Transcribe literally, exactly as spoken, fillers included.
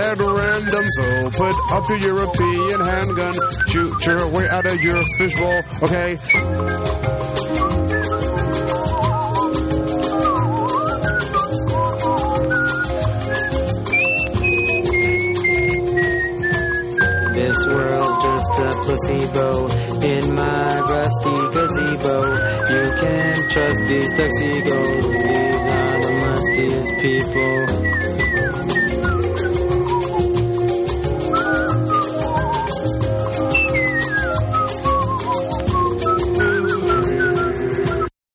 dead random. So put up your European handgun, shoot your way out of your fishbowl, okay? This world just a placebo in my rusty gazebo. You can't trust these tuxedos. These are the mustiest people.